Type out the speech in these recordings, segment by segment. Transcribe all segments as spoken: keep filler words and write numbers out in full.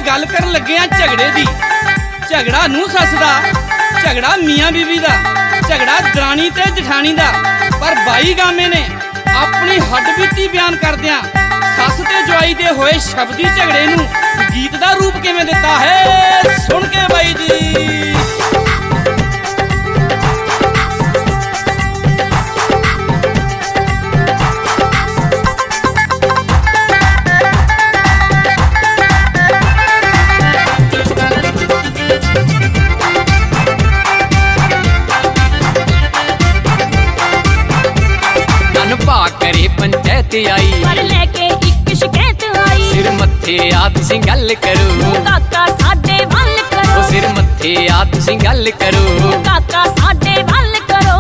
गल करन लगे हां झगड़े दी। झगड़ा नूंह सस दा, झगड़ा मियाँ बीवी दा, झगड़ा दरानी ते जठानी दा। पर बाई गामे ने अपनी हड्डबीती बयान करदियां सस ते जवाई दे होए शब्दी झगड़े नूं गीत दा रूप किवें दिता है, सुन के बाई जी। करे पंचायत आई पर लेके एक शिकायत आई। सिर मत्थे आ तुसीं गल करो काका साडे वल करो। सिर मत्थे आ तुसीं गल करो काका साडे वल करो।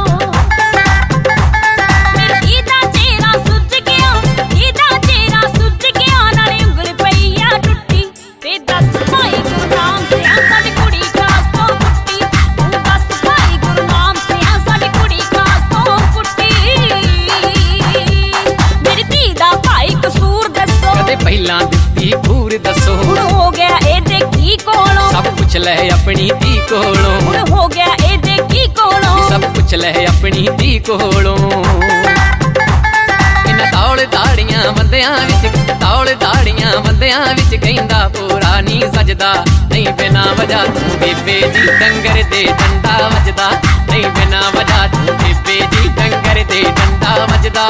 मेरे कीदा चेहरा सुज गया, कीदा चेहरा सुज गया, नाले उंगल पई आ टुट्टी। वे दस भाई गुरनाम से आ साडी कुड़ी खास तो कुट्टी। तू दस भाई गुरनाम से आ साडी कुड़ी खास तो कुट्टी। कदे पहला दित्ती खूर दसो, हुण हो गया एदे की कोलों। सब कुछ ले अपनी धी कोलों। हुण हो गया एदे की कोलों। सब कुछ ले अपनी धी कोलों। इन्हां तौल दाड़ियां बंदियां विच, तौल दाड़ियां बंदियां विच कहंदा पूरा नी सजदा। नहीं बिना वजह तू बेबे जी डंगर दे डंडा वजदा। नहीं बिना वजह तू बेबे जी डंगर दे डंडा वजदा।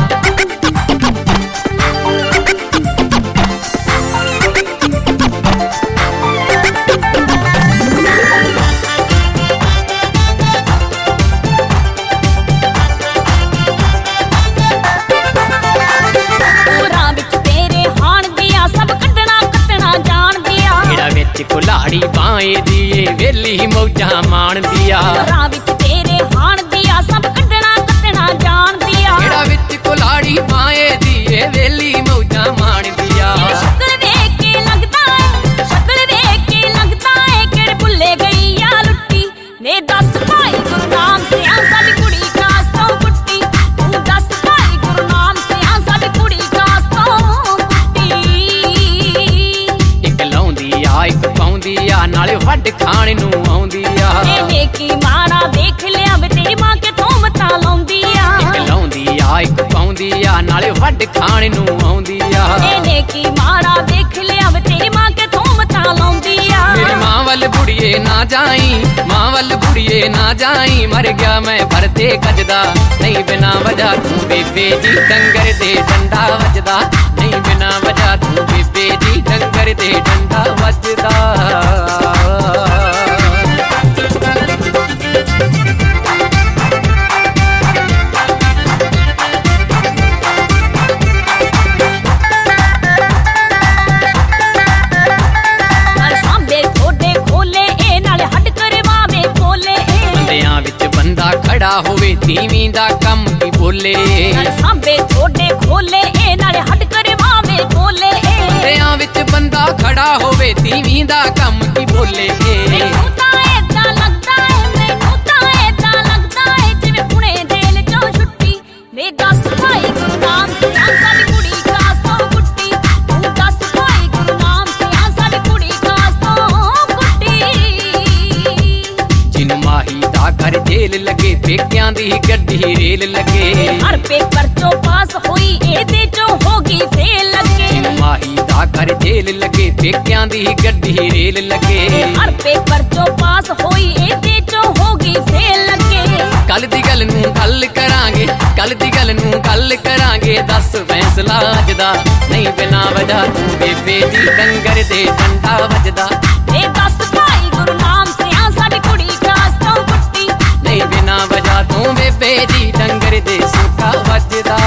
कुल्हाड़ी बाएं दिए वेली मौजा मान दिया। राह विच तेरे हाण दिया सब कड्डना कट्टना जान दिया। केड़ा विच कुल्हाड़ी बाएं दिए वेली मौजा मान दिया। शक्ल देख के लगदा है, शक्ल देख के लगदा है केड़े भुल्ले गई या लुट्टी। ने दस भाई गुरनाम से आ साडी कुड़ी खास तो कुट्टी। तू दस भाई गुरनाम से आ साडी कुड़ी खास तो कुट्टी। एक लाउंदी आ एक पाउंदी आ नाले वड्ड खाण नूं आउंदी आ। ਇਹਨੇ ਕੀ ਮਾੜਾ ਵੇਖ ਲਿਆ ਵੇ ਤੇਰੀ ਮਾਂ ਕੇ ਤੋਮਤਾਂ ਲਾਉਂਦੀ ਆ। ਇੱਕ ਲਾਉਂਦੀ ਆ ਇੱਕ ਪਾਉਂਦੀ ਆ ਨਾਲੇ ਵੱਡ ਖਾਣ ਨੂੰ ਆਉਂਦੀ ਆ। ਇਹਨੇ ਕੀ ਮਾੜਾ ਵੇਖ ਲਿਆ ਵੇ ਤੇਰੀ ਮਾਂ ਕੇ ਤੋਮਤਾਂ ਲਾਉਂਦੀ ਆ। ਮੇਰੀ ਮਾਂ ਵੱਲ ਬੁੜੀਏ ਨਾ ਜਾਈ, ਮਾਂ ਵੱਲ ਬੁੜੀਏ ਨਾ ਜਾਈ, ਮਰ ਗਿਆ ਮੈਂ ਭਰਤੇ ਕੱਜਦਾ। ਨਹੀਂ ਬਿਨਾ ਵਜ੍ਹਾ ਤੂੰ ਬੇਬੇ ਜੀ ਡੰਗਰ ਦੇ ਡੰਡਾ ਵੱਜਦਾ। ਨਹੀਂ ਬਿਨਾ ਵਜ੍ਹਾ ਤੂੰ ਬੇਬੇ ਜੀ ਡੰਗਰ ਦੇ ਡੰਡਾ ਵੱਜਦਾ। खड़ा होवे धीमी दा कम की बोले। सांबे थोड़े खोले ए नाले हट करवावे बोले। बंदियां विच बंदा खड़ा होवे धीमी दा कम की बोले। मैनू तां ऐदां लगदा है, मैनू तां ऐदां लगदा है जिवें पुणे जेल चों छुट्टी। वे दस भाई गुरनाम से आ साडी कुड़ी खास तो कुट्टी। तू दस भाई गुरनाम से आ साडी कुड़ी खास तो कुट्टी। जिन माही दा घर जेल लगे पेकियां दी गड्डी रेल लगे। हर पेपर चो पास होई एदे चो होगी फेल लगे। माही दा घर जेल लगे पेकियां दी गड्डी रेल लगे। हर पेपर चो पास होई एदे चो होगी फेल लगे। कल दी गल नूं गल करांगे, कल दी गल नूं गल करांगे, दस फैसला अज दा। नहीं बिना वजह तू बेबे जी डंगर दे डंडा वजदा। ए दस भाई गुरनाम से आ साडी कुड़ी खास तो कुट्टी। नहीं बिना वजह तू बेबे जी डंगर दे सूटा वजदा।